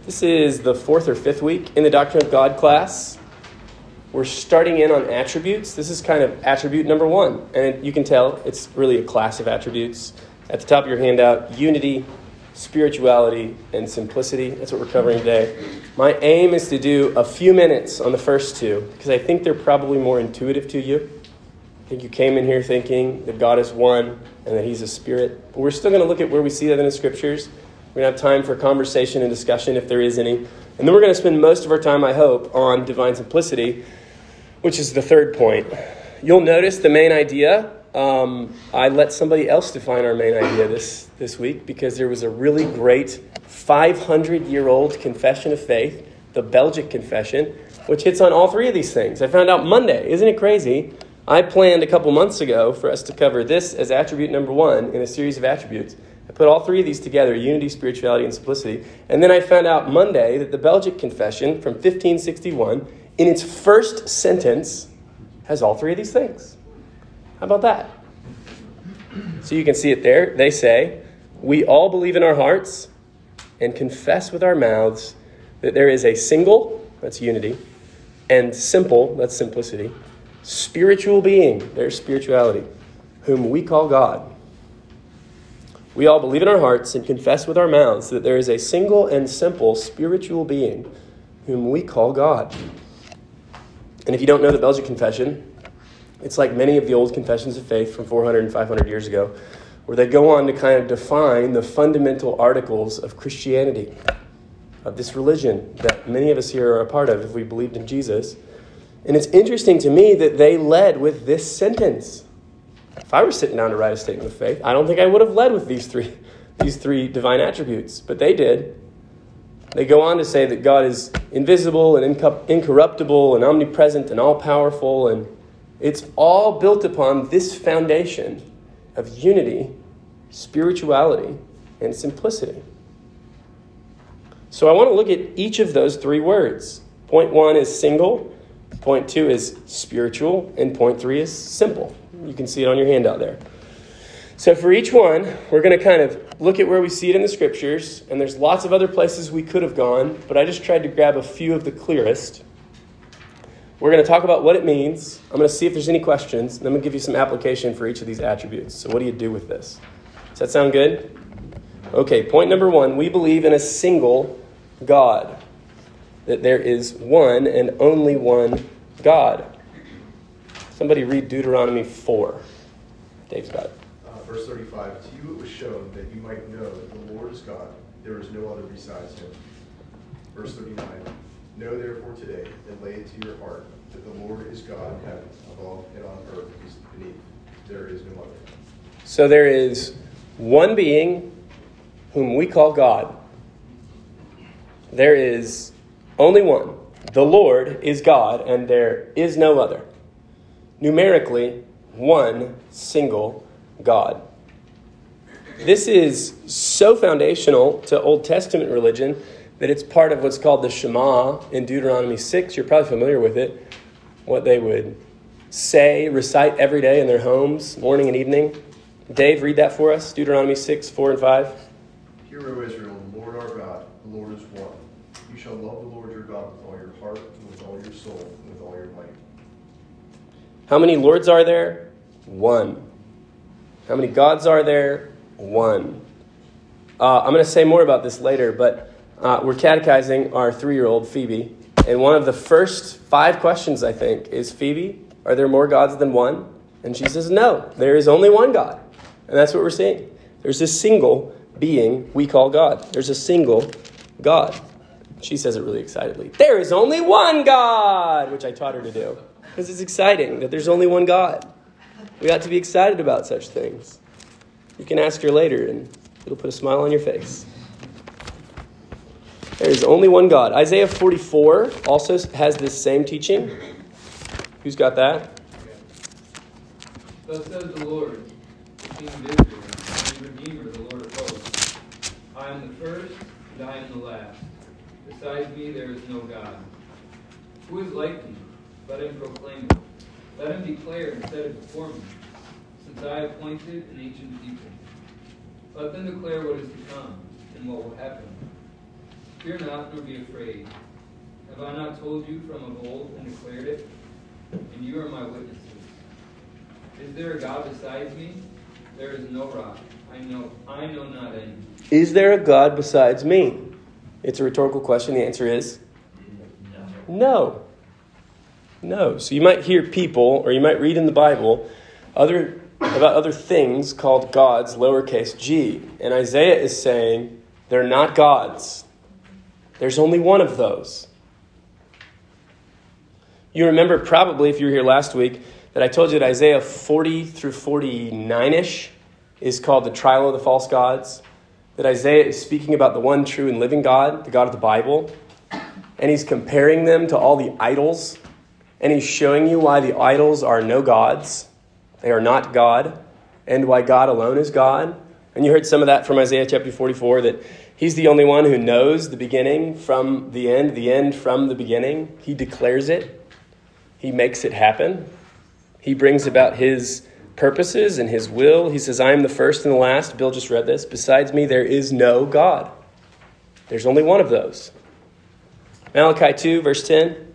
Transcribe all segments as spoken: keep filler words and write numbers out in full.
This is the fourth or fifth week in the Doctrine of God class. We're starting in on attributes. This is kind of attribute number one. And it, you can tell it's really a class of attributes. At the top of your handout, unity, spirituality, and simplicity. That's what we're covering today. My aim is to do a few minutes on the first two, because I think they're probably more intuitive to you. I think you came in here thinking that God is one and that he's a spirit. But we're still going to look at where we see that in the scriptures. We're going to have time for conversation and discussion if there is any. And then we're going to spend most of our time, I hope, on divine simplicity, which is the third point. You'll notice the main idea. Um, I let somebody else define our main idea this, this week because there was a really great five hundred year old confession of faith, the Belgic Confession, which hits on all three of these things. I found out Monday. Isn't it crazy? I planned a couple months ago for us to cover this as attribute number one in a series of attributes. I put all three of these together, unity, spirituality, and simplicity. And then I found out Monday that the Belgic Confession from fifteen sixty-one, in its first sentence, has all three of these things. How about that? So you can see it there. They say, we all believe in our hearts and confess with our mouths that there is a single, that's unity, and simple, that's simplicity, spiritual being, there's spirituality, whom we call God. We all believe in our hearts and confess with our mouths that there is a single and simple spiritual being whom we call God. And if you don't know the Belgic Confession, it's like many of the old confessions of faith from four hundred and five hundred years ago, where they go on to kind of define the fundamental articles of Christianity, of this religion that many of us here are a part of if we believed in Jesus. And it's interesting to me that they led with this sentence. If I were sitting down to write a statement of faith, I don't think I would have led with these three, these three divine attributes, but they did. They go on to say that God is invisible and incorruptible and omnipresent and all-powerful, and it's all built upon this foundation of unity, spirituality, and simplicity. So I want to look at each of those three words. Point one is single, point two is spiritual, and point three is simple. You can see it on your handout there. So for each one, we're going to kind of look at where we see it in the scriptures, and there's lots of other places we could have gone, but I just tried to grab a few of the clearest. We're going to talk about what it means. I'm going to see if there's any questions, and I'm going to give you some application for each of these attributes. So what do you do with this? Does that sound good? Okay, point number one, we believe in a single God, that there is one and only one God. Somebody read Deuteronomy four. Dave's got it. Uh, verse thirty-five, to you it was shown that you might know that the Lord is God. There is no other besides him. Verse thirty-nine, know therefore today and lay it to your heart that the Lord is God in heaven, above and on earth is beneath. There is no other. So there is one being whom we call God. There is only one. The Lord is God, and there is no other. Numerically, one single God. This is so foundational to Old Testament religion that it's part of what's called the Shema in Deuteronomy six. You're probably familiar with it. What they would say, recite every day in their homes, morning and evening. Dave, read that for us. Deuteronomy six, four and five. Hear, O Israel, the Lord our God, the Lord is one. You shall love the Lord your God with all your heart, and with all your soul, and with all your might. How many lords are there? One. How many gods are there? One. Uh, I'm going to say more about this later, but uh, we're catechizing our three-year-old Phoebe. And one of the first five questions, I think, is, Phoebe, are there more gods than one? And she says, no, there is only one God. And that's what we're seeing. There's a single being we call God. There's a single God. She says it really excitedly. There is only one God, which I taught her to do. Because it's exciting that there's only one God. We ought to be excited about such things. You can ask her later, and it'll put a smile on your face. There is only one God. Isaiah forty-four also has this same teaching. Who's got that? Thus says the Lord, the King of Israel, the Redeemer, the Lord of hosts. I am the first, and I am the last. Besides me there is no God. Who is like me? Let him proclaim it. Let him declare and set it before me, since I appointed an ancient people. Let them declare what is to come and what will happen. Fear not, nor be afraid. Have I not told you from of old and declared it? And you are my witnesses. Is there a God besides me? There is no rock. I know, I know not any. Is there a God besides me? It's a rhetorical question. The answer is No. no. No. So you might hear people, or you might read in the Bible, other about other things called gods, lowercase g. And Isaiah is saying they're not gods. There's only one of those. You remember probably, if you were here last week, that I told you that Isaiah forty through forty-nine-ish is called the trial of the false gods. That Isaiah is speaking about the one true and living God, the God of the Bible. And he's comparing them to all the idols. And he's showing you why the idols are no gods. They are not God. And why God alone is God. And you heard some of that from Isaiah chapter forty-four, that he's the only one who knows the beginning from the end, the end from the beginning. He declares it. He makes it happen. He brings about his purposes and his will. He says, I am the first and the last. Bill just read this. Besides me, there is no God. There's only one of those. Malachi two, verse ten.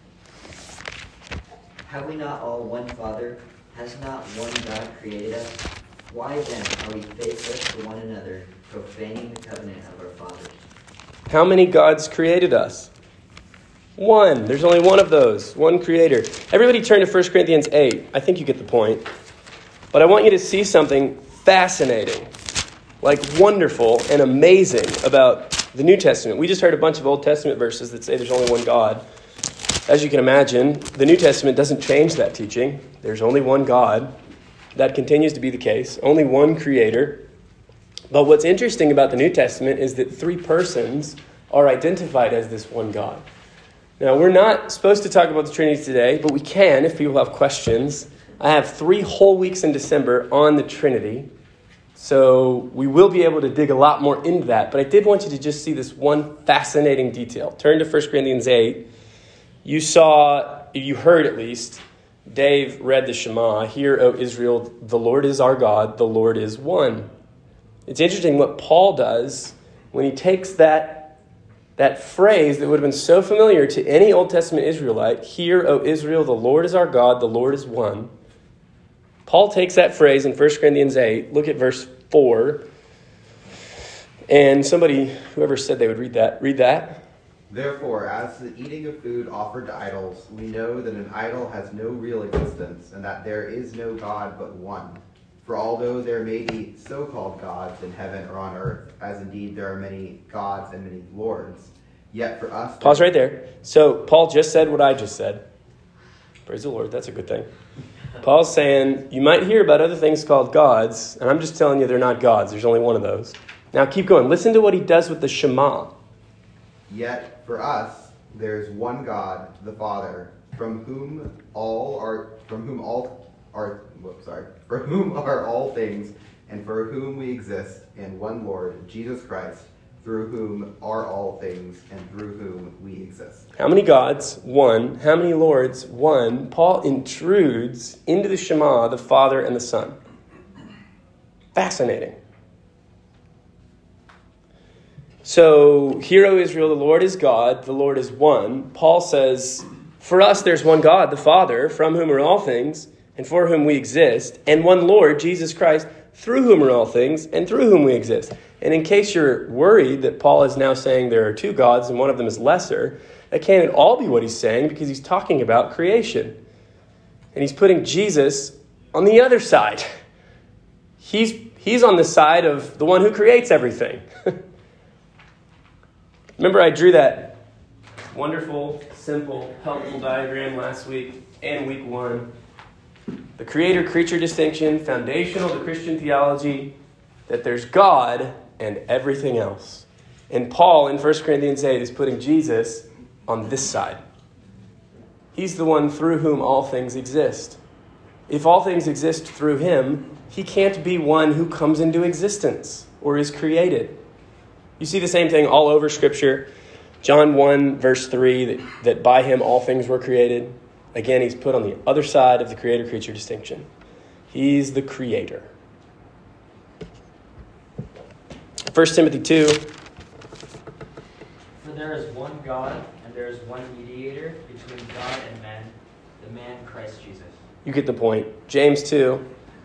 Have we not all one Father? Has not one God created us? Why then are we faithless to one another, profaning the covenant of our fathers? How many gods created us? One. There's only one of those. One creator. Everybody turn to First Corinthians eight. I think you get the point. But I want you to see something fascinating, like wonderful and amazing about the New Testament. We just heard a bunch of Old Testament verses that say there's only one God. As you can imagine, the New Testament doesn't change that teaching. There's only one God. That continues to be the case. Only one creator. But what's interesting about the New Testament is that three persons are identified as this one God. Now, we're not supposed to talk about the Trinity today, but we can if people have questions. I have three whole weeks in December on the Trinity, so we will be able to dig a lot more into that. But I did want you to just see this one fascinating detail. Turn to First Corinthians eight. You saw, you heard at least, Dave read the Shema. Hear, O Israel, the Lord is our God, the Lord is one. It's interesting what Paul does when he takes that That phrase that would have been so familiar to any Old Testament Israelite, hear, O Israel, the Lord is our God, the Lord is one. Paul takes that phrase in First Corinthians eight, look at verse four. And somebody, whoever said they would read that, read that. Therefore, as to the eating of food offered to idols, we know that an idol has no real existence, and that there is no God but one. For although there may be so-called gods in heaven or on earth, as indeed there are many gods and many lords, yet for us... Pause right there. So Paul just said what I just said. Praise the Lord, that's a good thing. Paul's saying, you might hear about other things called gods, and I'm just telling you they're not gods. There's only one of those. Now keep going. Listen to what he does with the Shema. Yet for us there is one God, the Father, from whom all are... From whom all... Are, whoops, sorry, for whom are all things, and for whom we exist, and one Lord, Jesus Christ, through whom are all things, and through whom we exist. How many gods? One. How many lords? One. Paul intrudes into the Shema the Father and the Son. Fascinating. So, hear, O Israel, the Lord is God, the Lord is one. Paul says, for us there's one God, the Father, from whom are all things, and for whom we exist, and one Lord, Jesus Christ, through whom are all things, and through whom we exist. And in case you're worried that Paul is now saying there are two gods and one of them is lesser, that can't at all be what he's saying, because he's talking about creation. And he's putting Jesus on the other side. He's, he's on the side of the one who creates everything. Remember I drew that wonderful, simple, helpful diagram last week and week one. The creator-creature distinction, foundational to Christian theology, that there's God and everything else. And Paul in First Corinthians eight is putting Jesus on this side. He's the one through whom all things exist. If all things exist through him, he can't be one who comes into existence or is created. You see the same thing all over Scripture. John one, verse three, that, that by him all things were created. Again, he's put on the other side of the creator-creature distinction. He's the creator. First Timothy two. For there is one God, and there is one mediator between God and men, the man Christ Jesus. You get the point. James two.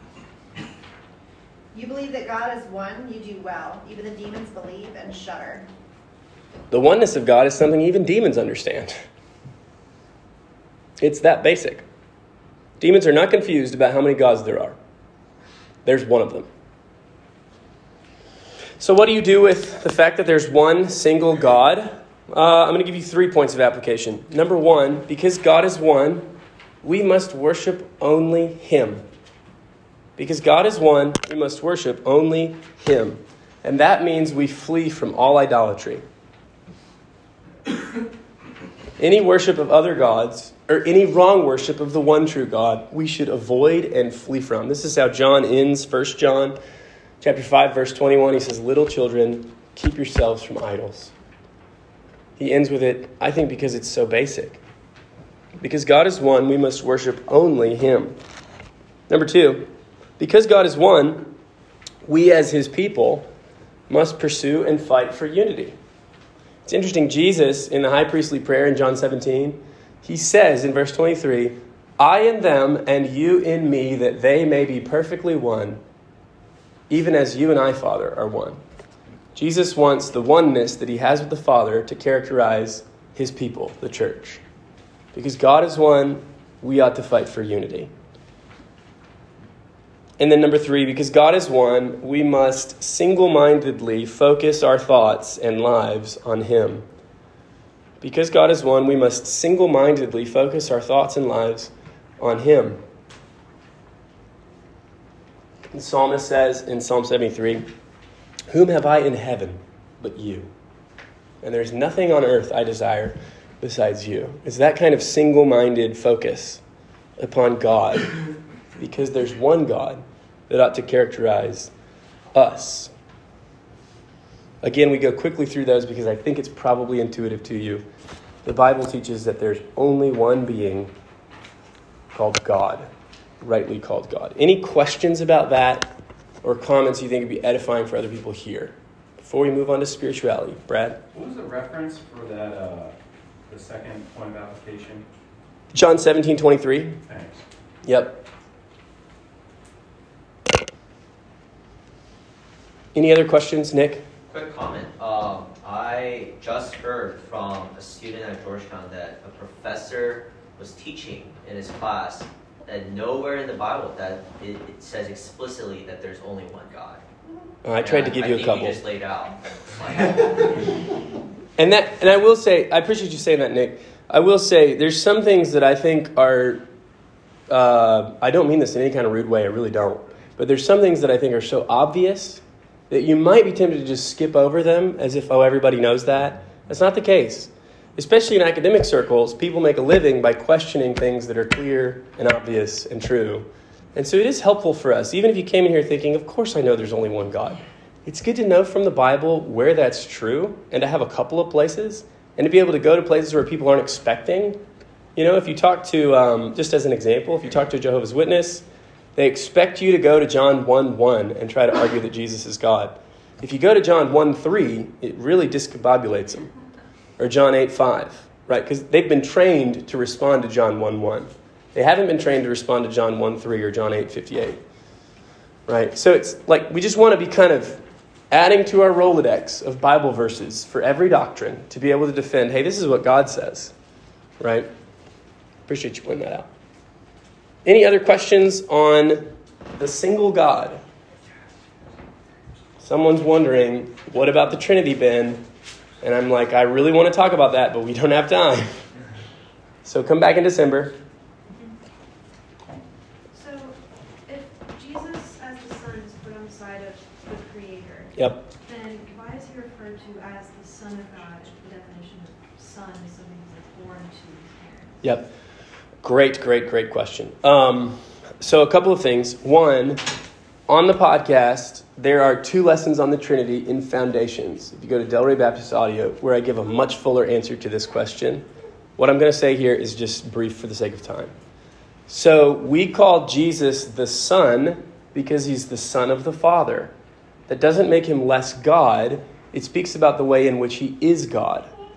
You believe that God is one, you do well. Even the demons believe and shudder. The oneness of God is something even demons understand. It's that basic. Demons are not confused about how many gods there are. There's one of them. So what do you do with the fact that there's one single God? Uh, I'm going to give you three points of application. Number one, because God is one, we must worship only Him. Because God is one, we must worship only Him. And that means we flee from all idolatry. Any worship of other gods, or any wrong worship of the one true God, we should avoid and flee from. This is how John ends First John chapter five, verse twenty-one. He says, "Little children, keep yourselves from idols." He ends with it, I think, because it's so basic. Because God is one, we must worship only Him. Number two, because God is one, we as His people must pursue and fight for unity. It's interesting, Jesus, in the high priestly prayer in John seventeen, He says in verse twenty-three, "I in them and you in me, that they may be perfectly one, even as you and I, Father, are one." Jesus wants the oneness that He has with the Father to characterize His people, the church. Because God is one, we ought to fight for unity. And then number three, because God is one, we must single-mindedly focus our thoughts and lives on Him. Because God is one, we must single-mindedly focus our thoughts and lives on Him. The psalmist says in Psalm seventy-three, "Whom have I in heaven but you? And there's nothing on earth I desire besides you." It's that kind of single-minded focus upon God, because there's one God that ought to characterize us. Again, we go quickly through those because I think it's probably intuitive to you. The Bible teaches that there's only one being called God, rightly called God. Any questions about that or comments you think would be edifying for other people here? Before we move on to spirituality, Brad? What was the reference for that, uh, the second point of application? John seventeen twenty-three. Thanks. Yep. Any other questions, Nick? Quick comment. Um, I just heard from a student at Georgetown that a professor was teaching in his class that nowhere in the Bible that it, it says explicitly that there's only one God. Uh, I tried to give I you a think couple. You just laid out. And that, and I will say, I appreciate you saying that, Nick. I will say, there's some things that I think are, uh, I don't mean this in any kind of rude way, I really don't. But there's some things that I think are so obvious that you might be tempted to just skip over them as if, oh, everybody knows that. That's not the case. Especially in academic circles, people make a living by questioning things that are clear and obvious and true. And so it is helpful for us, even if you came in here thinking, of course I know there's only one God. It's good to know from the Bible where that's true and to have a couple of places and to be able to go to places where people aren't expecting. You know, if you talk to, um, just as an example, if you talk to a Jehovah's Witness, they expect you to go to John one one and try to argue that Jesus is God. If you go to John one three, it really discombobulates them. Or John eight five, right? Because they've been trained to respond to John one one. They haven't been trained to respond to John one three or John eight fifty-eight, right? So it's like we just want to be kind of adding to our Rolodex of Bible verses for every doctrine to be able to defend, hey, this is what God says, right? Appreciate you pointing that out. Any other questions on the single God? Someone's wondering, what about the Trinity, Ben? And I'm like, I really want to talk about that, but we don't have time. So come back in December. So if Jesus as the Son is put on the side of the Creator, Yep. then why is he referred to as the Son of God if the definition of Son is something that's born to his parents? Yep. Great, great, great question. Um, so a couple of things. One, on the podcast, there are two lessons on the Trinity in Foundations. If you go to Delray Baptist Audio, where I give a much fuller answer to this question. What I'm going to say here is just brief for the sake of time. So we call Jesus the Son because he's the Son of the Father. That doesn't make him less God. It speaks about the way in which he is God.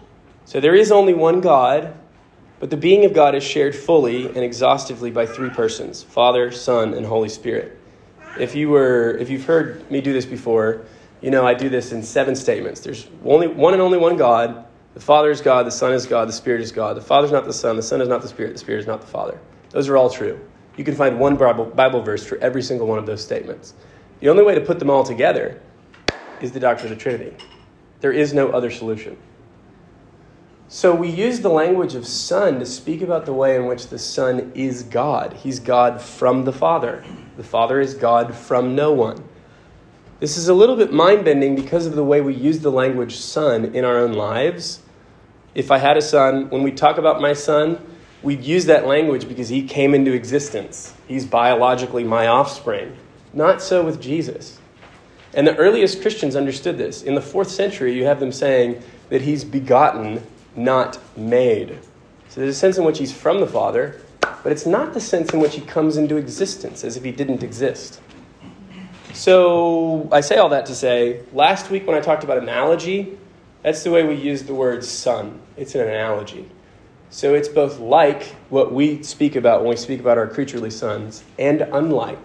So there is only one God, but the being of God is shared fully and exhaustively by three persons, Father, Son, and Holy Spirit. If you were, if you've heard me do this before, you know I do this in seven statements. There's only one and only one God. The Father is God, the Son is God, the Spirit is God. The Father is not the Son, the Son is not the Spirit, the Spirit is not the Father. Those are all true. You can find one Bible, Bible verse for every single one of those statements. The only way to put them all together is the doctrine of the Trinity. There is no other solution. So we use the language of Son to speak about the way in which the Son is God. He's God from the Father. The Father is God from no one. This is a little bit mind-bending because of the way we use the language Son in our own lives. If I had a son, when we talk about my son, we'd use that language because he came into existence. He's biologically my offspring. Not so with Jesus. And the earliest Christians understood this. In the fourth century, you have them saying that he's begotten, not made. So there's a sense in which he's from the Father, but it's not the sense in which he comes into existence, as if he didn't exist. So I say all that to say, last week when I talked about analogy, that's the way we use the word son. It's an analogy. So it's both like what we speak about when we speak about our creaturely sons, and unlike.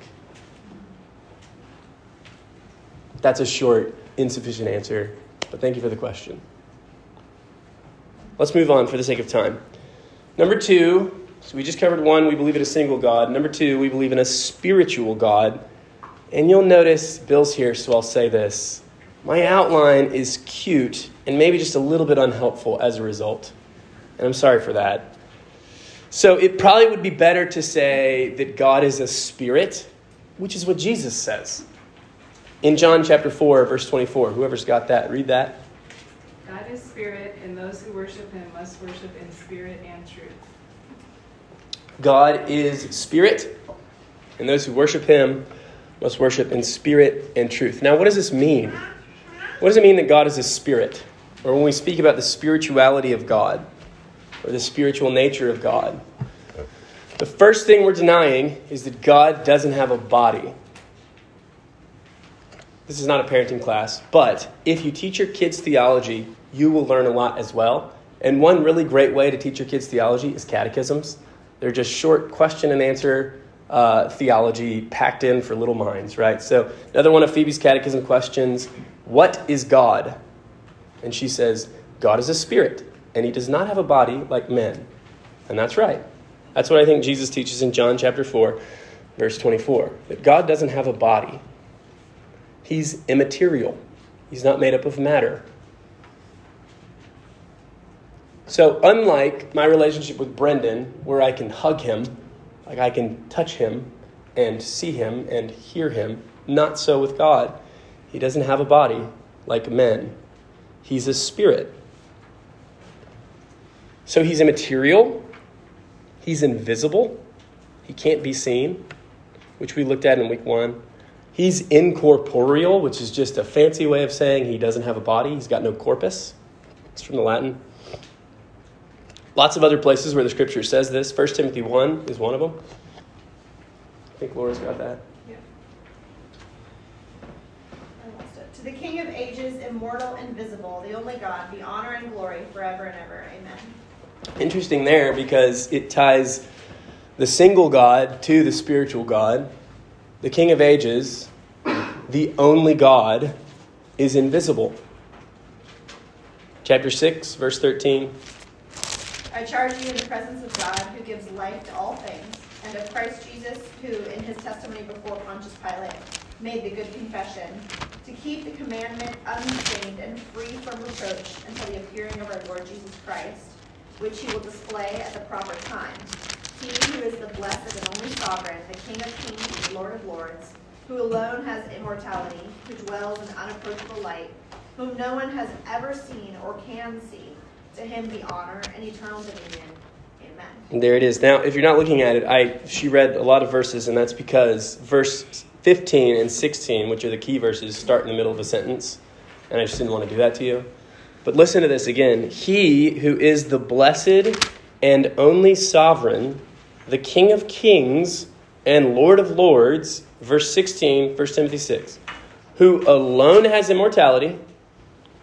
That's a short, insufficient answer, but thank you for the question. Let's move on for the sake of time. Number two, so we just covered one, we believe in a single God. Number two, we believe in a spiritual God. And you'll notice, Bill's here, so I'll say this. My outline is cute and maybe just a little bit unhelpful as a result. And I'm sorry for that. So it probably would be better to say that God is a spirit, which is what Jesus says. In John chapter four, verse twenty-four. Whoever's got that, read that. God is spirit, and those who worship him must worship in spirit and truth. God is spirit, and those who worship him must worship in spirit and truth. Now, what does this mean? What does it mean that God is a spirit? Or when we speak about the spirituality of God, or the spiritual nature of God? The first thing we're denying is that God doesn't have a body. This is not a parenting class, but if you teach your kids theology, you will learn a lot as well. And one really great way to teach your kids theology is catechisms. They're just short question and answer uh, theology packed in for little minds, right? So another one of Phoebe's catechism questions, what is God? And she says, God is a spirit, and he does not have a body like men. And that's right. That's what I think Jesus teaches in John chapter four, verse twenty-four, that God doesn't have a body. He's immaterial. He's not made up of matter. So unlike my relationship with Brendan, where I can hug him, like I can touch him and see him and hear him, not so with God. He doesn't have a body like men. He's a spirit. So he's immaterial. He's invisible. He can't be seen, which we looked at in week one. He's incorporeal, which is just a fancy way of saying he doesn't have a body. He's got no corpus. It's from the Latin. Lots of other places where the scripture says this. First Timothy one is one of them. I think Laura's got that. Yeah. I lost it. To the King of ages, immortal, invisible, the only God, be honor and glory forever and ever. Amen. Interesting there because it ties the single God to the spiritual God. The King of ages, the only God, is invisible. Chapter six, verse thirteen. I charge you in the presence of God, who gives life to all things, and of Christ Jesus, who, in his testimony before Pontius Pilate, made the good confession, to keep the commandment unstained and free from reproach until the appearing of our Lord Jesus Christ, which he will display at the proper time. He who is the blessed and only sovereign, the King of kings and Lord of lords, who alone has immortality, who dwells in unapproachable light, whom no one has ever seen or can see. To him be honor and eternal dominion. Amen. There it is. Now, if you're not looking at it, I she read a lot of verses, and that's because verse fifteen and sixteen, which are the key verses, start in the middle of a sentence. And I just didn't want to do that to you. But listen to this again. He who is the blessed and only sovereign, the King of kings and Lord of lords, verse sixteen, First Timothy six, who alone has immortality,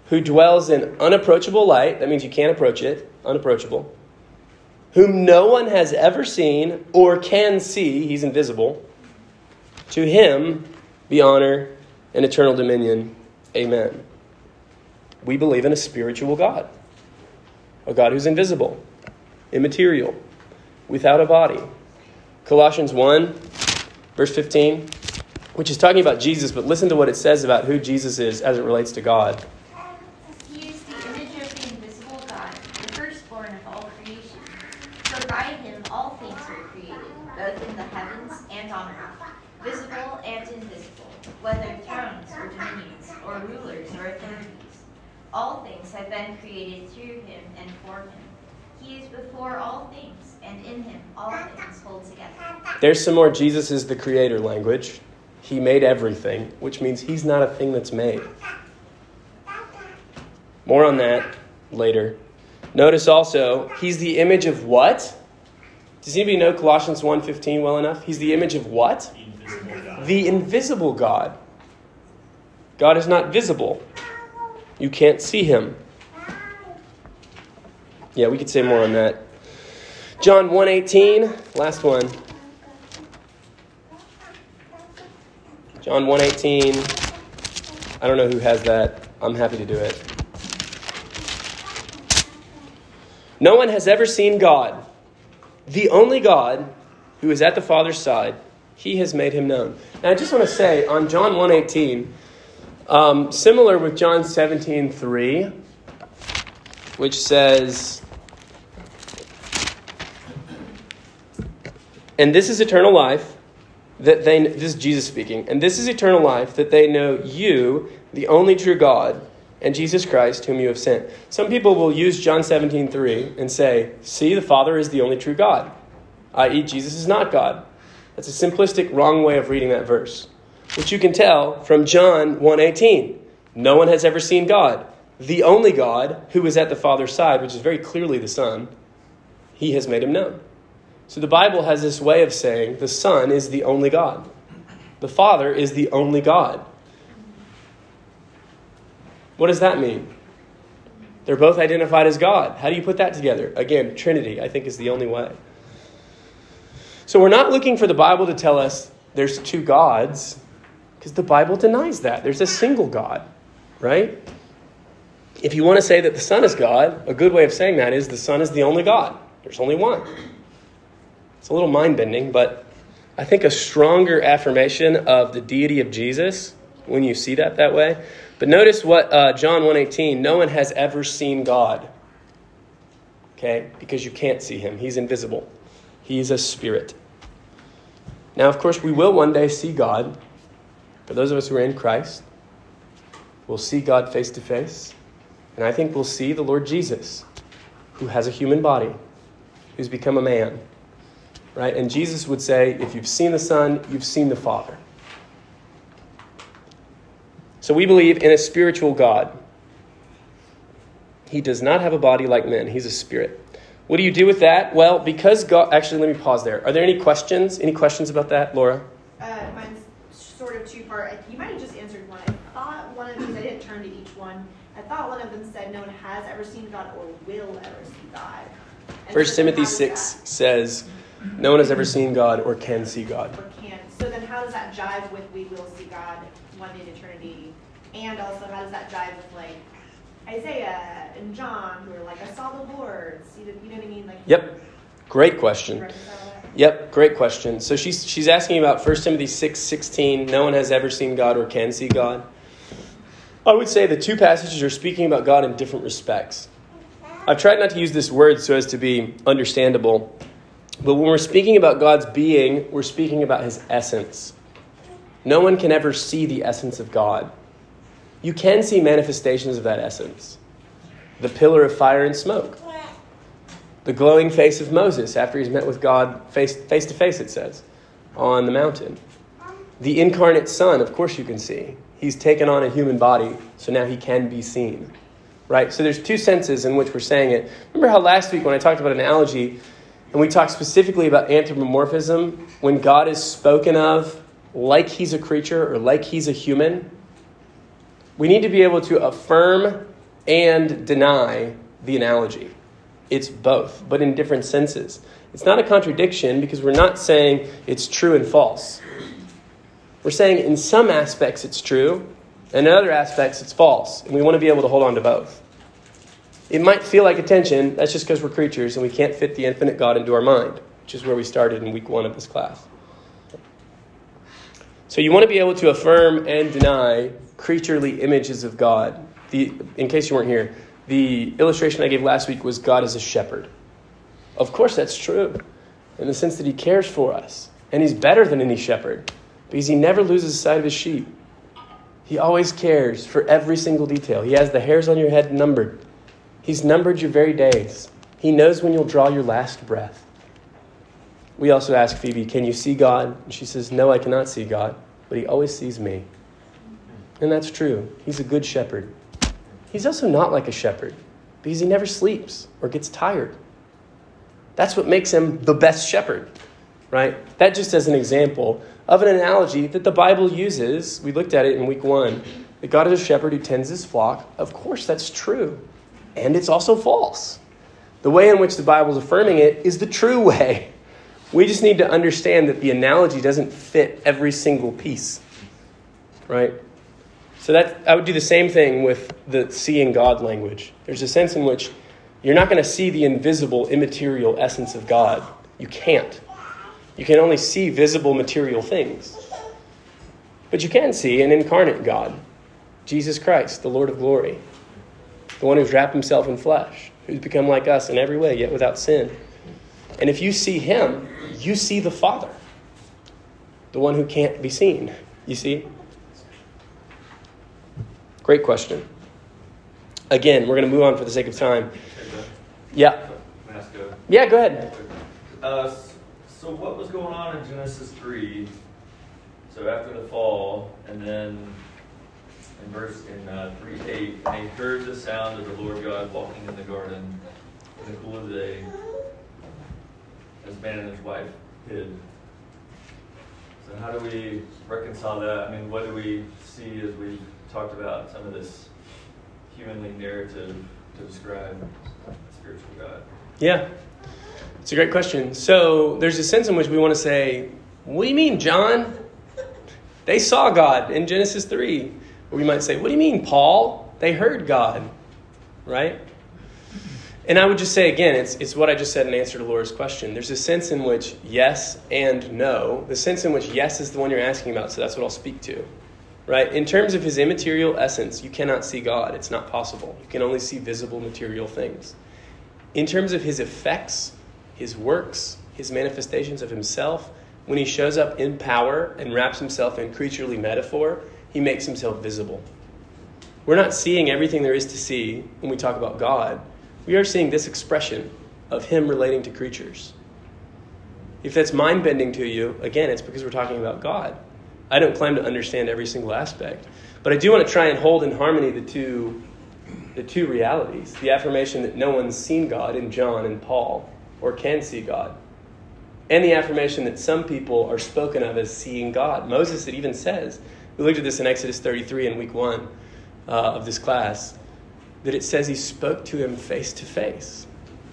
who dwells in unapproachable light, that means you can't approach it, unapproachable, whom no one has ever seen or can see, he's invisible, to him be honor and eternal dominion. Amen. We believe in a spiritual God, a God who's invisible, immaterial, without a body. Colossians one, verse fifteen, which is talking about Jesus, but listen to what it says about who Jesus is as it relates to God. He is the image of the invisible God, the firstborn of all creation. For by him all things were created, both in the heavens and on earth, visible and invisible, whether thrones or dominions, or rulers or authorities. All things have been created through him and for him. He is before all things, and in him all things hold together. There's some more Jesus is the creator language. He made everything, which means he's not a thing that's made. More on that later. Notice also, he's the image of what? Does anybody know Colossians one fifteen well enough? He's the image of what? The invisible God. The invisible God. God is not visible. You can't see him. Yeah, we could say more on that. John one eighteen, last one. John one eighteen. I don't know who has that. I'm happy to do it. No one has ever seen God. The only God who is at the Father's side, he has made him known. Now I just want to say on John one eighteen, um, similar with John seventeen three, which says, and this is eternal life, that they, this is Jesus speaking, and this is eternal life, that they know you, the only true God, and Jesus Christ, whom you have sent. Some people will use John seventeen three and say, see, the Father is the only true God, that is, Jesus is not God. That's a simplistic, wrong way of reading that verse, which you can tell from John one eighteen. No one has ever seen God. The only God who is at the Father's side, which is very clearly the Son, he has made him known. So the Bible has this way of saying the Son is the only God. The Father is the only God. What does that mean? They're both identified as God. How do you put that together? Again, Trinity, I think, is the only way. So we're not looking for the Bible to tell us there's two gods, because the Bible denies that. There's a single God, right? If you want to say that the Son is God, a good way of saying that is the Son is the only God. There's only one. It's a little mind-bending, but I think a stronger affirmation of the deity of Jesus when you see that that way. But notice what uh, John one eighteen, no one has ever seen God. Okay? Because you can't see him. He's invisible. He's a spirit. Now, of course, we will one day see God. For those of us who are in Christ, we'll see God face to face. And I think we'll see the Lord Jesus, who has a human body, who's become a man. Right? And Jesus would say, if you've seen the Son, you've seen the Father. So we believe in a spiritual God. He does not have a body like men. He's a spirit. What do you do with that? Well, because God... Actually, let me pause there. Are there any questions? Any questions about that, Laura? Uh, mine's sort of two-part. You might have just answered one. I thought one of these, I didn't turn to each one. I thought one of them said no one has ever seen God or will ever see God. And First so Timothy how does six that- says, no one has ever seen God or can see God. Or can. So then how does that jive with we will see God one day in eternity? And also how does that jive with like Isaiah and John who are like, I saw the Lord. See the, you know what I mean? Like, Yep. Great question. reconcile that? Yep, great question. So she's she's asking about First Timothy six sixteen, no one has ever seen God or can see God. I would say the two passages are speaking about God in different respects. I've tried not to use this word so as to be understandable, but when we're speaking about God's being, we're speaking about his essence. No one can ever see the essence of God. You can see manifestations of that essence. The pillar of fire and smoke. The glowing face of Moses after he's met with God face, face to face, it says, on the mountain. The incarnate Son, of course you can see. He's taken on a human body, so now he can be seen. Right? So there's two senses in which we're saying it. Remember how last week when I talked about analogy, and we talked specifically about anthropomorphism, when God is spoken of like he's a creature or like he's a human, we need to be able to affirm and deny the analogy. It's both, but in different senses. It's not a contradiction because we're not saying it's true and false. We're saying in some aspects it's true, and in other aspects it's false. And we want to be able to hold on to both. It might feel like a tension. That's just because we're creatures and we can't fit the infinite God into our mind, which is where we started in week one of this class. So you want to be able to affirm and deny creaturely images of God. The, in case you weren't here, the illustration I gave last week was God as a shepherd. Of course that's true, in the sense that he cares for us. And he's better than any shepherd, because he never loses sight of his sheep. He always cares for every single detail. He has the hairs on your head numbered. He's numbered your very days. He knows when you'll draw your last breath. We also ask Phoebe, can you see God? And she says, no, I cannot see God, but he always sees me. And that's true. He's a good shepherd. He's also not like a shepherd, because he never sleeps or gets tired. That's what makes him the best shepherd, right? That just as an example of an analogy that the Bible uses. We looked at it in week one. That God is a shepherd who tends his flock. Of course, that's true. And it's also false. The way in which the Bible is affirming it is the true way. We just need to understand that the analogy doesn't fit every single piece, right? So that I would do the same thing with the seeing God language. There's a sense in which you're not going to see the invisible, immaterial essence of God. You can't. You can only see visible, material things. But you can see an incarnate God, Jesus Christ, the Lord of glory, the one who's wrapped himself in flesh, who's become like us in every way, yet without sin. And if you see him, you see the Father, the one who can't be seen. You see? Great question. Again, we're going to move on for the sake of time. Yeah. Yeah, go ahead. Uh, so what was going on in Genesis three? So after the fall, and then in verse in uh, three eight, and he heard the sound of the Lord God walking in the garden in the cool of the day, as man and his wife hid. So how do we reconcile that? I mean, what do we see as we talked about some of this humanly narrative to describe spiritual God? Yeah, it's a great question. So there's a sense in which we want to say, what do you mean, John? They saw God in Genesis three. Or we might say, what do you mean, Paul? They heard God, right? And I would just say, again, it's it's what I just said in answer to Laura's question. There's a sense in which yes and no. The sense in which yes is the one you're asking about, so that's what I'll speak to. Right? In terms of his immaterial essence, you cannot see God. It's not possible. You can only see visible material things. In terms of his effects, his works, his manifestations of himself, when he shows up in power and wraps himself in creaturely metaphor, he makes himself visible. We're not seeing everything there is to see when we talk about God. We are seeing this expression of him relating to creatures. If that's mind-bending to you, again, it's because we're talking about God. I don't claim to understand every single aspect, but I do want to try and hold in harmony the two, the two realities. The affirmation that no one's seen God in John and Paul, or can see God. And the affirmation that some people are spoken of as seeing God. Moses, it even says, we looked at this in Exodus thirty-three in week one uh, of this class, that it says he spoke to him face to face,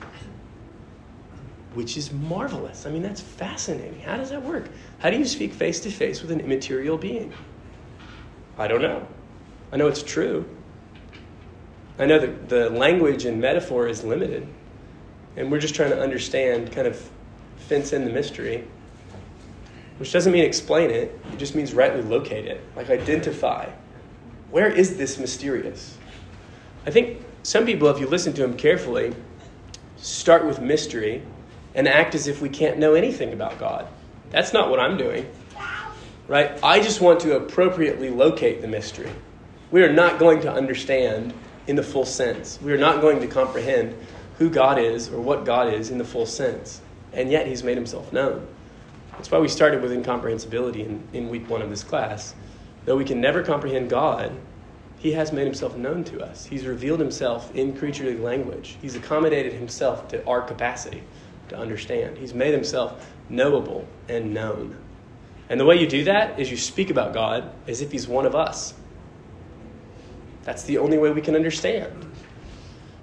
which is marvelous. I mean, that's fascinating. How does that work? How do you speak face to face with an immaterial being? I don't know. I know it's true. I know that the language and metaphor is limited, and we're just trying to understand, kind of fence in the mystery, which doesn't mean explain it. It just means rightly locate it, like identify. Where is this mysterious? I think some people, if you listen to them carefully, start with mystery and act as if we can't know anything about God. That's not what I'm doing, right? I just want to appropriately locate the mystery. We are not going to understand in the full sense. We are not going to comprehend who God is or what God is in the full sense. And yet he's made himself known. That's why we started with incomprehensibility in, in week one of this class. Though we can never comprehend God, he has made himself known to us. He's revealed himself in creaturely language. He's accommodated himself to our capacity to understand. He's made himself knowable and known. And the way you do that is you speak about God as if he's one of us. That's the only way we can understand.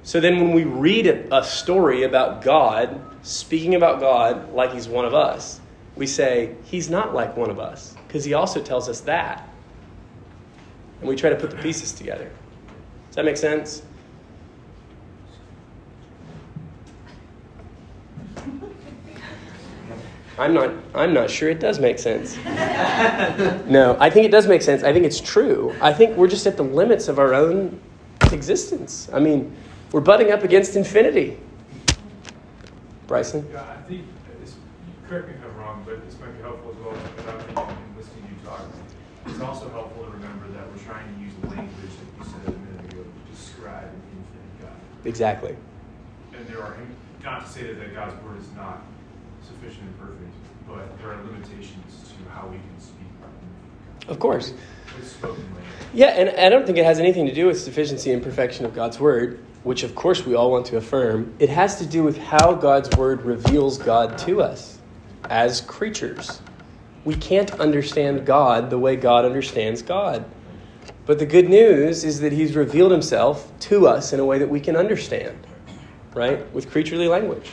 So then when we read a story about God, speaking about God like he's one of us, we say, he's not like one of us, because he also tells us that. And we try to put the pieces together. Does that make sense? I'm not I'm not sure it does make sense. No, I think it does make sense. I think it's true. I think we're just at the limits of our own existence. I mean, we're butting up against infinity. Bryson? Yeah, I think, this, correct me if I'm wrong, but this might be helpful as well, but I'm thinking, listening to you talk, it's also helpful to remember that we're trying to use the language that you said a minute ago to describe an infinite God. Exactly. And there are, not to say that, that God's word is not sufficient and perfect, but there are limitations to how we can speak. Of course. With spoken language. Yeah, and I don't think it has anything to do with sufficiency and perfection of God's word, which of course we all want to affirm. It has to do with how God's word reveals God to us as creatures. We can't understand God the way God understands God. But the good news is that he's revealed himself to us in a way that we can understand, right? With creaturely language.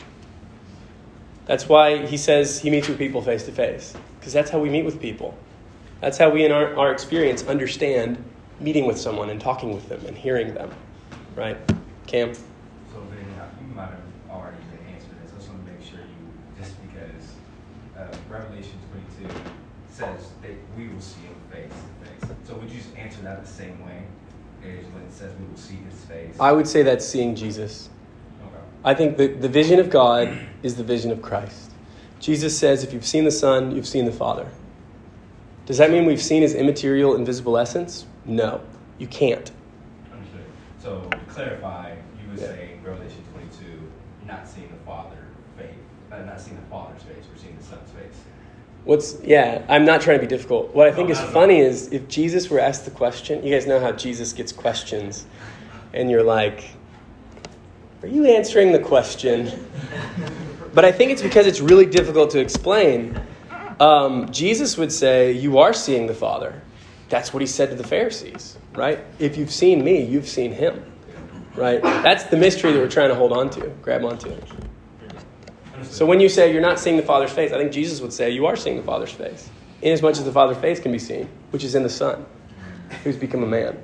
That's why he says he meets with people face to face, because that's how we meet with people. That's how we, in our, our experience, understand meeting with someone and talking with them and hearing them, right? Cam? So then uh, you might have already answered this. I just want to make sure you, just because uh, Revelation twenty-two says that we will see him face to face. So would you just answer that the same way as when it says we will see his face? I would say that's seeing Jesus. Okay. I think the, the vision of God is the vision of Christ. Jesus says, if you've seen the Son, you've seen the Father. Does that mean we've seen his immaterial, invisible essence? No, you can't. Understood. So to clarify, you would Yeah. say in Revelation twenty-two, you're not seeing the Father face, uh, not seeing the Father's face, we're seeing the Son's face. What's, yeah, I'm not trying to be difficult. What I think No, is not at funny all. is if Jesus were asked the question, you guys know how Jesus gets questions, and you're like, are you answering the question? But I think it's because it's really difficult to explain. Um, Jesus would say, you are seeing the Father. That's what he said to the Pharisees, right? If you've seen me, you've seen him, right? That's the mystery that we're trying to hold on to, grab onto. So when you say you're not seeing the Father's face, I think Jesus would say you are seeing the Father's face, inasmuch as the Father's face can be seen, which is in the Son, who's become a man.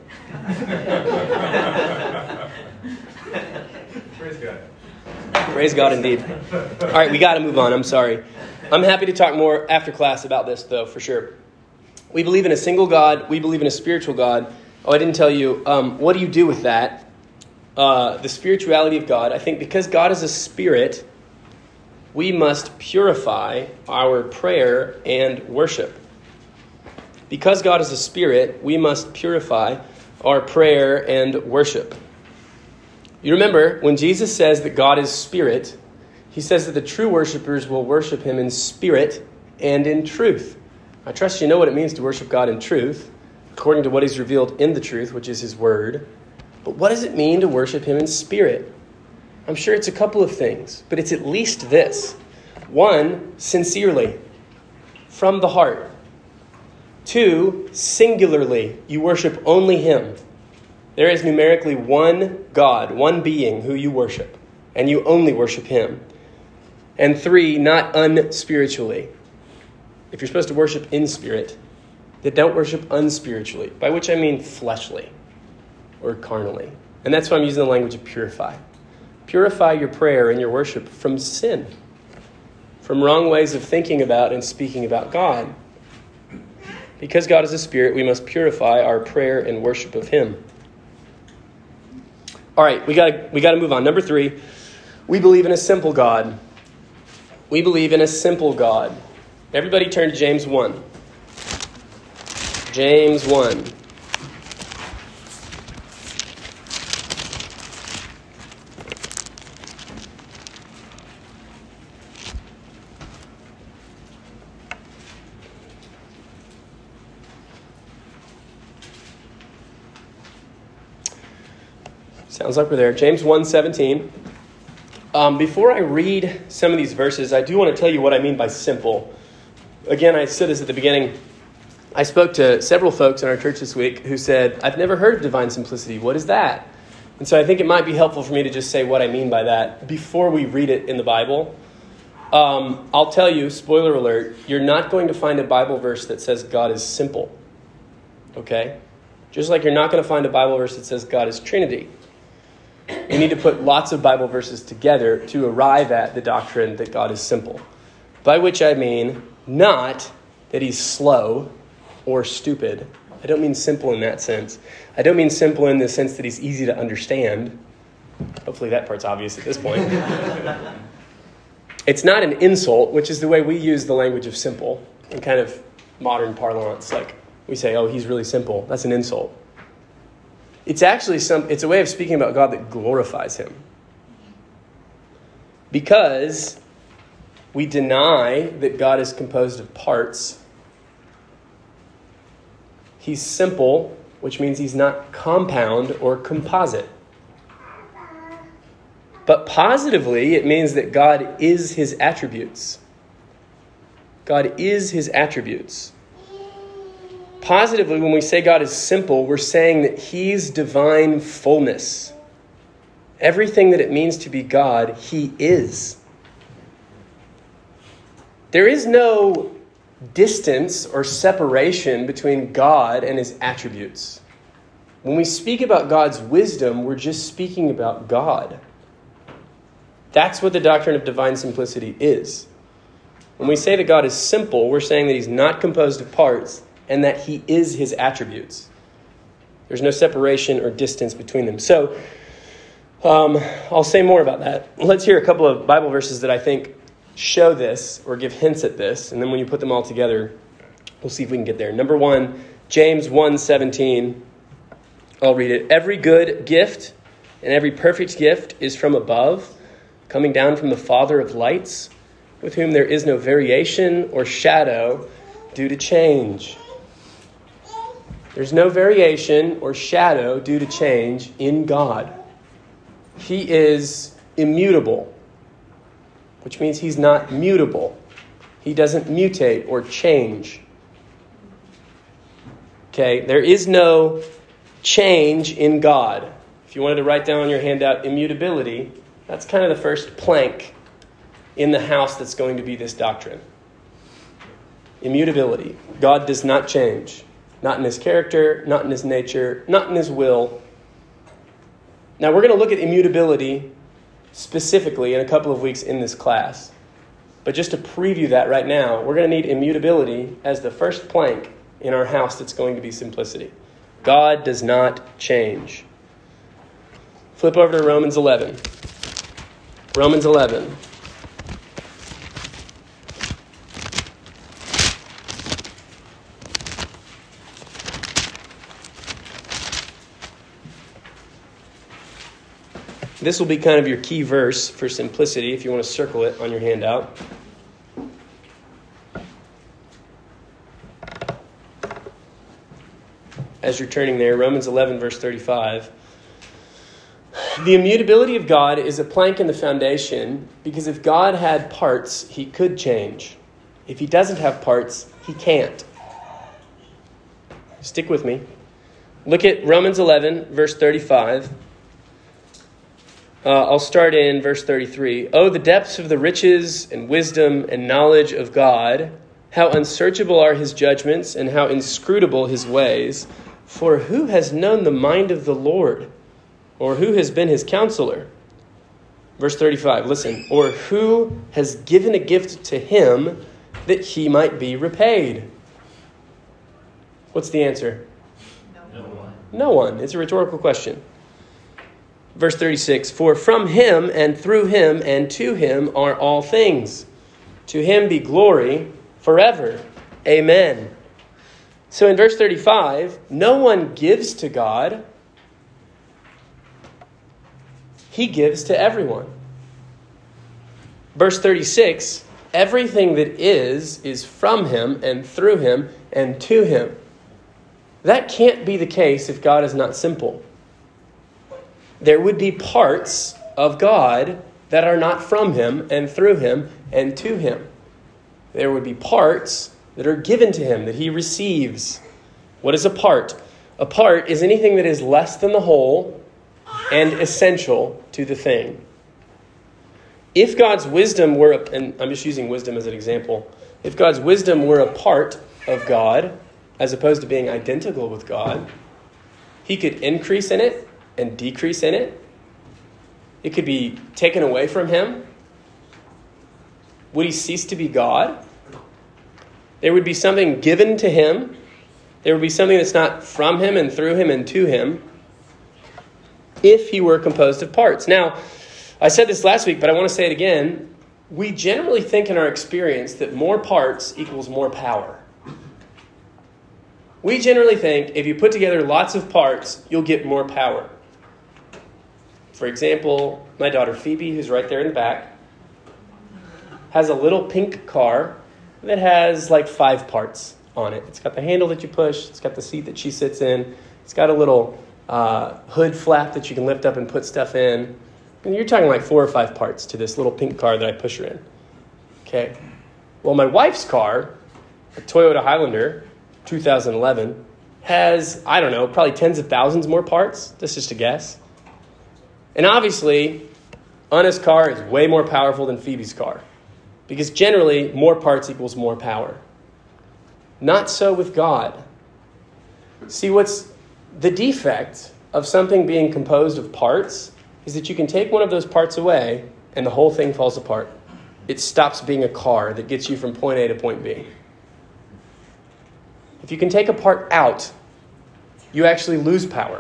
Praise God. Praise God indeed. All right, we got to move on. I'm sorry. I'm happy to talk more after class about this, though, for sure. We believe in a single God. We believe in a spiritual God. Oh, I didn't tell you. Um, what do you do with that? Uh, the spirituality of God. I think because God is a spirit, we must purify our prayer and worship. Because God is a spirit, we must purify our prayer and worship. You remember, when Jesus says that God is spirit, he says that the true worshipers will worship him in spirit and in truth. I trust you know what it means to worship God in truth, according to what he's revealed in the truth, which is his word. But what does it mean to worship him in spirit? I'm sure it's a couple of things, but it's at least this. One, sincerely, from the heart. Two, singularly, you worship only him. There is numerically one God, one being who you worship, and you only worship him. And three, not unspiritually. If you're supposed to worship in spirit, then don't worship unspiritually, by which I mean fleshly or carnally. And that's why I'm using the language of purify. Purify your prayer and your worship from sin, from wrong ways of thinking about and speaking about God. Because God is a spirit, we must purify our prayer and worship of him. All right, we got we got to move on. Number three, we believe in a simple God. We believe in a simple God. Everybody turn to James one. James one. Sounds like we're there. James one seventeen. Um, before I read some of these verses, I do want to tell you what I mean by simple. Again, I said this at the beginning. I spoke to several folks in our church this week who said, I've never heard of divine simplicity. What is that? And so I think it might be helpful for me to just say what I mean by that before we read it in the Bible. Um, I'll tell you, spoiler alert, you're not going to find a Bible verse that says God is simple. Okay? Just like you're not going to find a Bible verse that says God is Trinity. You need to put lots of Bible verses together to arrive at the doctrine that God is simple. By which I mean not that he's slow or stupid. I don't mean simple in that sense. I don't mean simple in the sense that he's easy to understand. Hopefully that part's obvious at this point. It's not an insult, which is the way we use the language of simple in kind of modern parlance. Like we say, oh, he's really simple. That's an insult. It's actually some. It's a way of speaking about God that glorifies him. Because we deny that God is composed of parts. He's simple, which means he's not compound or composite. But positively, it means that God is his attributes. God is his attributes. Positively, when we say God is simple, we're saying that he's divine fullness. Everything that it means to be God, he is. There is no distance or separation between God and his attributes. When we speak about God's wisdom, we're just speaking about God. That's what the doctrine of divine simplicity is. When we say that God is simple, we're saying that he's not composed of parts and that he is his attributes. There's no separation or distance between them. So, um, I'll say more about that. Let's hear a couple of Bible verses that I think show this or give hints at this. And then when you put them all together, we'll see if we can get there. Number one, James one seventeen. I'll read it. Every good gift and every perfect gift is from above, coming down from the Father of lights, with whom there is no variation or shadow due to change. There's no variation or shadow due to change in God. He is immutable, which means he's not mutable. He doesn't mutate or change. Okay, there is no change in God. If you wanted to write down on your handout immutability, that's kind of the first plank in the house that's going to be this doctrine. Immutability. God does not change. Not in his character, not in his nature, not in his will. Now we're going to look at immutability specifically in a couple of weeks in this class. But just to preview that right now, we're going to need immutability as the first plank in our house that's going to be simplicity. God does not change. Flip over to Romans eleven. Romans eleven. This will be kind of your key verse for simplicity if you want to circle it on your handout. As you're turning there, Romans eleven, verse thirty-five. The immutability of God is a plank in the foundation because if God had parts, he could change. If he doesn't have parts, he can't. Stick with me. Look at Romans eleven, verse thirty-five. Uh, I'll start in verse thirty-three. Oh, the depths of the riches and wisdom and knowledge of God. How unsearchable are his judgments and how inscrutable his ways. For who has known the mind of the Lord? Or who has been his counselor? Verse thirty-five, listen. Or who has given a gift to him that he might be repaid? What's the answer? No one. No one. It's a rhetorical question. Verse thirty-six, for from him and through him and to him are all things. To him be glory forever. Amen. So in verse thirty-five, no one gives to God. He gives to everyone. Verse thirty-six, everything that is, is from him and through him and to him. That can't be the case if God is not simple. There would be parts of God that are not from him and through him and to him. There would be parts that are given to him, that he receives. What is a part? A part is anything that is less than the whole and essential to the thing. If God's wisdom were, a, and I'm just using wisdom as an example, if God's wisdom were a part of God, as opposed to being identical with God, he could increase in it and decrease in it. It could be taken away from him. Would he cease to be God? There would be something given to him. There would be something that's not from him and through him and to him if he were composed of parts. Now, I said this last week, but I want to say it again. We generally think in our experience that more parts equals more power. We generally think if you put together lots of parts, you'll get more power. For example, my daughter Phoebe, who's right there in the back, has a little pink car that has like five parts on it. It's got the handle that you push. It's got the seat that she sits in. It's got a little uh, hood flap that you can lift up and put stuff in. And you're talking like four or five parts to this little pink car that I push her in. Okay. Well, my wife's car, a Toyota Highlander, two thousand eleven, has, I don't know, probably tens of thousands more parts. That's just a guess. And obviously, Anna's car is way more powerful than Phoebe's car. Because generally, more parts equals more power. Not so with God. See, what's the defect of something being composed of parts is that you can take one of those parts away and the whole thing falls apart. It stops being a car that gets you from point A to point B. If you can take a part out, you actually lose power.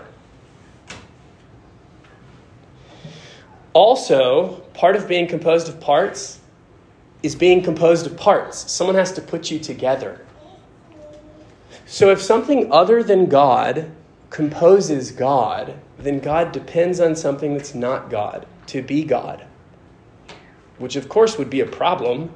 Also, part of being composed of parts is being composed of parts. Someone has to put you together. So if something other than God composes God, then God depends on something that's not God to be God, which of course would be a problem.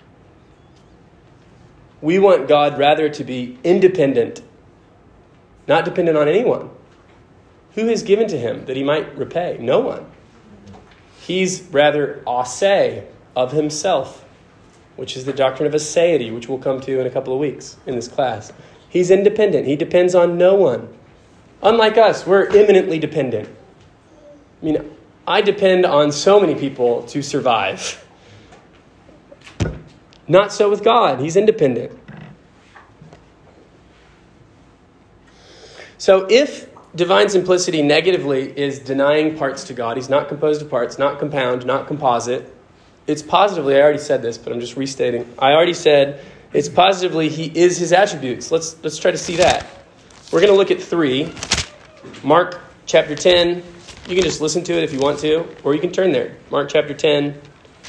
We want God rather to be independent, not dependent on anyone. Who has given to him that he might repay? No one. He's rather ase of himself, which is the doctrine of aseity, which we'll come to in a couple of weeks in this class. He's independent. He depends on no one. Unlike us, we're eminently dependent. I mean, I depend on so many people to survive. Not so with God. He's independent. So if divine simplicity negatively is denying parts to God, he's not composed of parts, not compound, not composite. It's positively, I already said this, but I'm just restating. I already said it's positively he is his attributes. Let's let's try to see that. We're going to look at three. Mark chapter ten. You can just listen to it if you want to, or you can turn there. Mark chapter ten.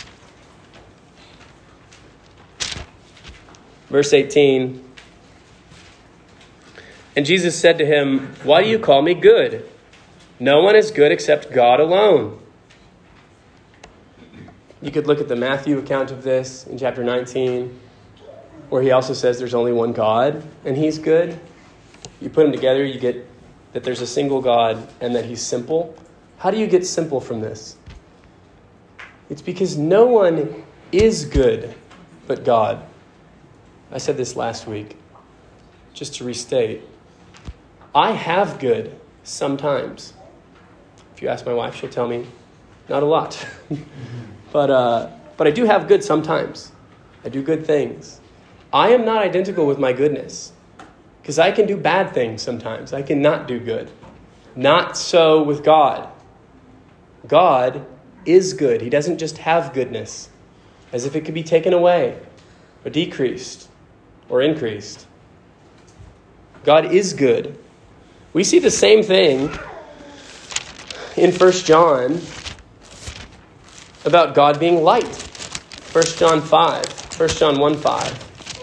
Verse eighteen. And Jesus said to him, "Why do you call me good? No one is good except God alone." You could look at the Matthew account of this in chapter nineteen, where he also says there's only one God, and he's good. You put them together, you get that there's a single God and that he's simple. How do you get simple from this? It's because no one is good but God. I said this last week. Just to restate, I have good sometimes. If you ask my wife, she'll tell me, not a lot. but uh, but I do have good sometimes. I do good things. I am not identical with my goodness, because I can do bad things sometimes. I cannot do good. Not so with God. God is good. He doesn't just have goodness, as if it could be taken away, or decreased, or increased. God is good. We see the same thing in First John about God being light. First John five. First John one five.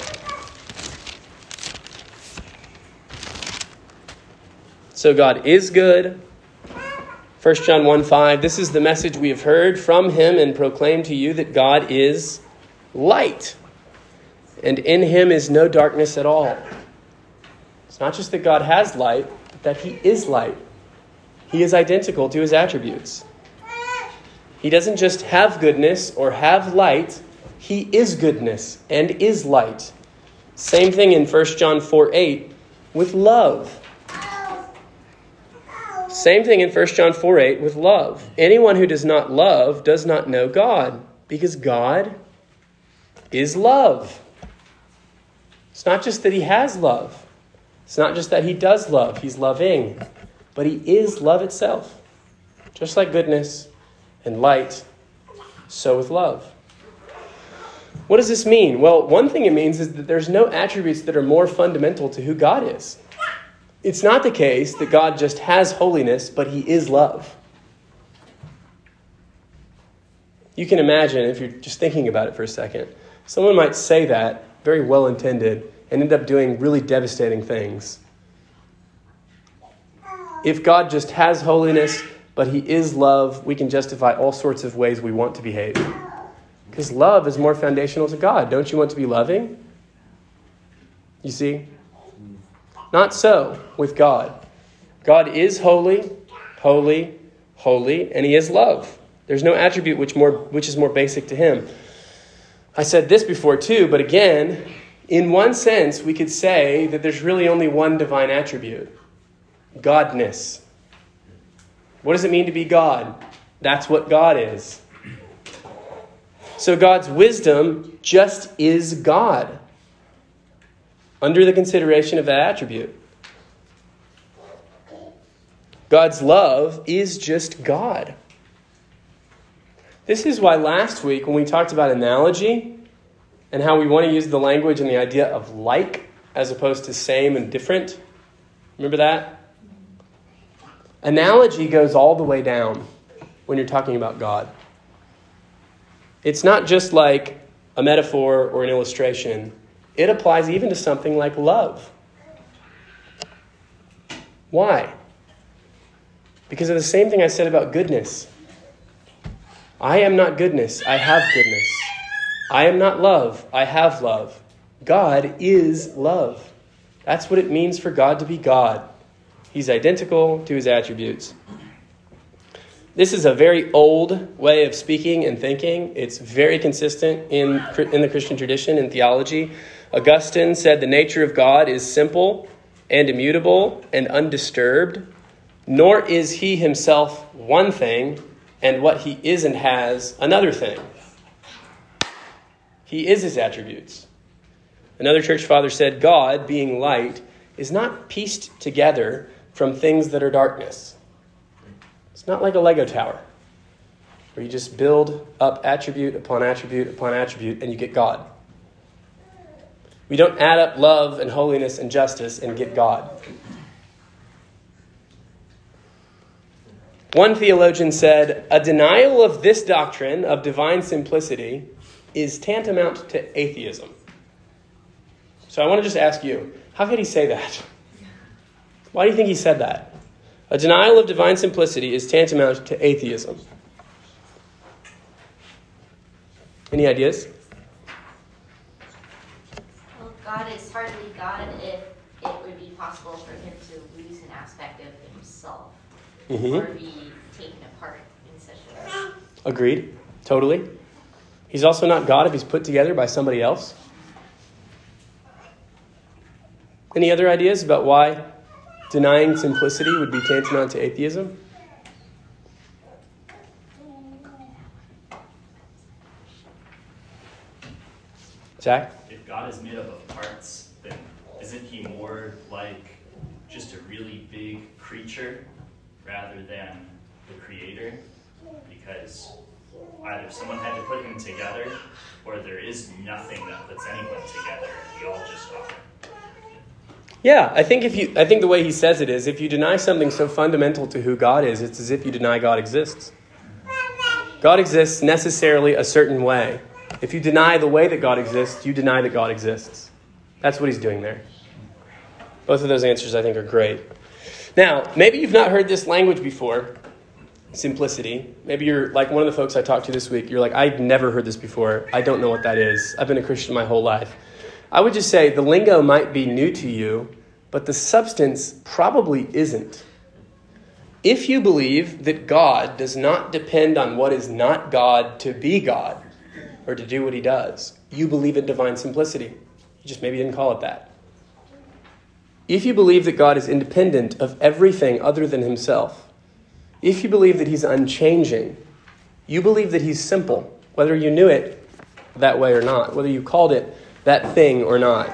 So God is good. First John one five. This is the message we have heard from him and proclaimed to you, that God is light, and in him is no darkness at all. It's not just that God has light, but that he is light. He is identical to his attributes. He doesn't just have goodness or have light. He is goodness and is light. Same thing in First John four eight with love. Same thing in First John four eight with love. Anyone who does not love does not know God, because God is love. It's not just that he has love. It's not just that he does love. He's loving. But he is love itself. Just like goodness and light, so with love. What does this mean? Well, one thing it means is that there's no attributes that are more fundamental to who God is. It's not the case that God just has holiness, but he is love. You can imagine, if you're just thinking about it for a second, someone might say that, very well-intended, and end up doing really devastating things. If God just has holiness, but he is love, we can justify all sorts of ways we want to behave. Because love is more foundational to God. Don't you want to be loving? You see? Not so with God. God is holy, holy, holy, and he is love. There's no attribute which more which is more basic to him. I said this before too, but again, in one sense, we could say that there's really only one divine attribute. Godness. What does it mean to be God? That's what God is. So God's wisdom just is God, under the consideration of that attribute. God's love is just God. This is why last week when we talked about analogy and how we want to use the language and the idea of like as opposed to same and different, remember that? Analogy goes all the way down when you're talking about God. It's not just like a metaphor or an illustration. It applies even to something like love. Why? Because of the same thing I said about goodness. I am not goodness. I have goodness. I am not love. I have love. God is love. That's what it means for God to be God. He's identical to his attributes. This is a very old way of speaking and thinking. It's very consistent in, in the Christian tradition and theology. Augustine said the nature of God is simple and immutable and undisturbed, nor is he himself one thing and what he is and has another thing. He is his attributes. Another church father said God, being light, is not pieced together from things that are darkness. It's not like a Lego tower where you just build up attribute upon attribute upon attribute and you get God. We don't add up love and holiness and justice and get God. One theologian said, a denial of this doctrine of divine simplicity is tantamount to atheism. So I want to just ask you, how could he say that? Why do you think he said that? A denial of divine simplicity is tantamount to atheism. Any ideas? Well, God is hardly God if it would be possible for him to lose an aspect of himself mm-hmm. or be taken apart in such a way. Agreed. Totally. He's also not God if he's put together by somebody else. Any other ideas about why denying simplicity would be tantamount to atheism? Zach? If God is made up of parts, then isn't he more like just a really big creature rather than the creator? Because either someone had to put him together, or there is nothing that puts anyone together. We all just are. Yeah, I think if you, I think the way he says it is, if you deny something so fundamental to who God is, it's as if you deny God exists. God exists necessarily a certain way. If you deny the way that God exists, you deny that God exists. That's what he's doing there. Both of those answers, I think, are great. Now, maybe you've not heard this language before, simplicity. Maybe you're like one of the folks I talked to this week. You're like, I've never heard this before. I don't know what that is. I've been a Christian my whole life. I would just say the lingo might be new to you, but the substance probably isn't. If you believe that God does not depend on what is not God to be God or to do what he does, you believe in divine simplicity. You just maybe didn't call it that. If you believe that God is independent of everything other than himself, if you believe that he's unchanging, you believe that he's simple, whether you knew it that way or not, whether you called it that thing or not.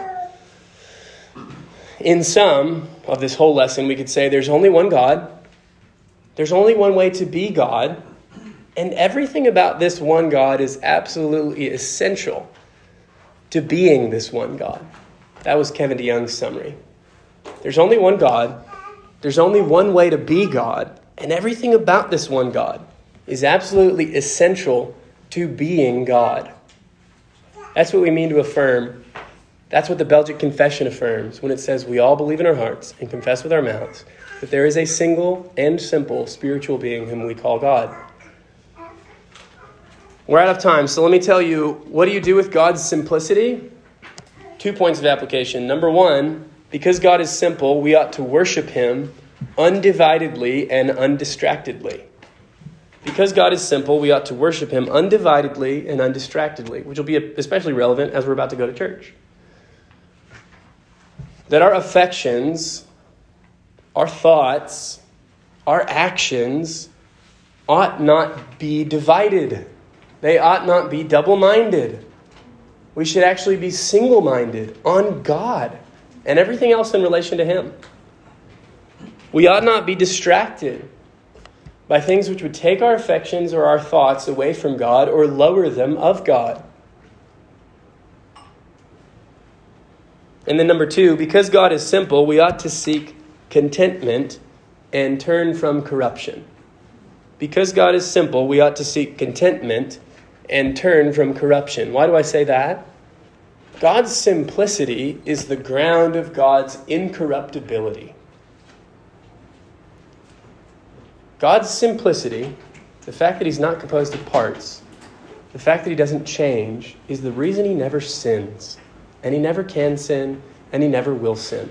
In sum of this whole lesson, we could say there's only one God. There's only one way to be God. And everything about this one God is absolutely essential to being this one God. That was Kevin DeYoung's summary. There's only one God. There's only one way to be God. And everything about this one God is absolutely essential to being God. That's what we mean to affirm. That's what the Belgic Confession affirms when it says we all believe in our hearts and confess with our mouths that there is a single and simple spiritual being whom we call God. We're out of time, so let me tell you, what do you do with God's simplicity? Two points of application. Number one, because God is simple, we ought to worship him undividedly and undistractedly. Because God is simple, we ought to worship him undividedly and undistractedly, which will be especially relevant as we're about to go to church. That our affections, our thoughts, our actions ought not be divided. They ought not be double-minded. We should actually be single-minded on God and everything else in relation to him. We ought not be distracted by things which would take our affections or our thoughts away from God or lower them of God. And then number two, because God is simple, we ought to seek contentment and turn from corruption. Because God is simple, we ought to seek contentment and turn from corruption. Why do I say that? God's simplicity is the ground of God's incorruptibility. God's simplicity, the fact that he's not composed of parts, the fact that he doesn't change, is the reason he never sins. And he never can sin, and he never will sin.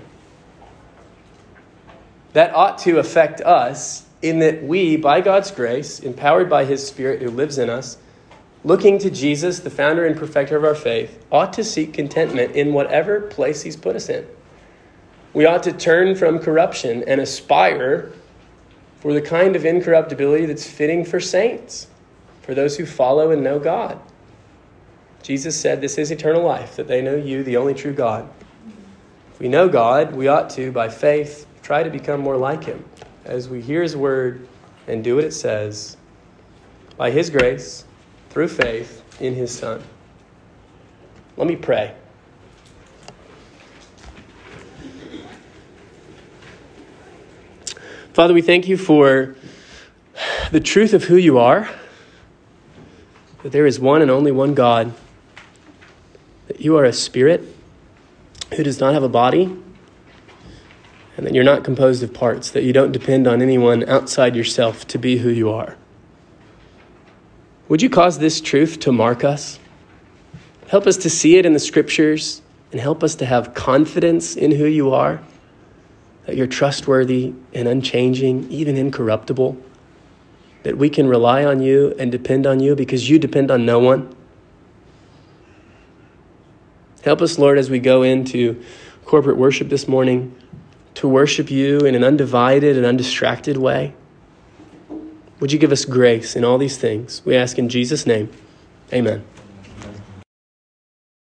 That ought to affect us in that we, by God's grace, empowered by his Spirit who lives in us, looking to Jesus, the founder and perfecter of our faith, ought to seek contentment in whatever place he's put us in. We ought to turn from corruption and aspire for the kind of incorruptibility that's fitting for saints, for those who follow and know God. Jesus said, this is eternal life, that they know you, the only true God. If we know God, we ought to, by faith, try to become more like him as we hear his word and do what it says by his grace, through faith in his Son. Let me pray. Father, we thank you for the truth of who you are, that there is one and only one God, that you are a spirit who does not have a body, and that you're not composed of parts, that you don't depend on anyone outside yourself to be who you are. Would you cause this truth to mark us? Help us to see it in the scriptures and help us to have confidence in who you are, that you're trustworthy and unchanging, even incorruptible, that we can rely on you and depend on you because you depend on no one. Help us, Lord, as we go into corporate worship this morning, to worship you in an undivided and undistracted way. Would you give us grace in all these things? We ask in Jesus' name. Amen.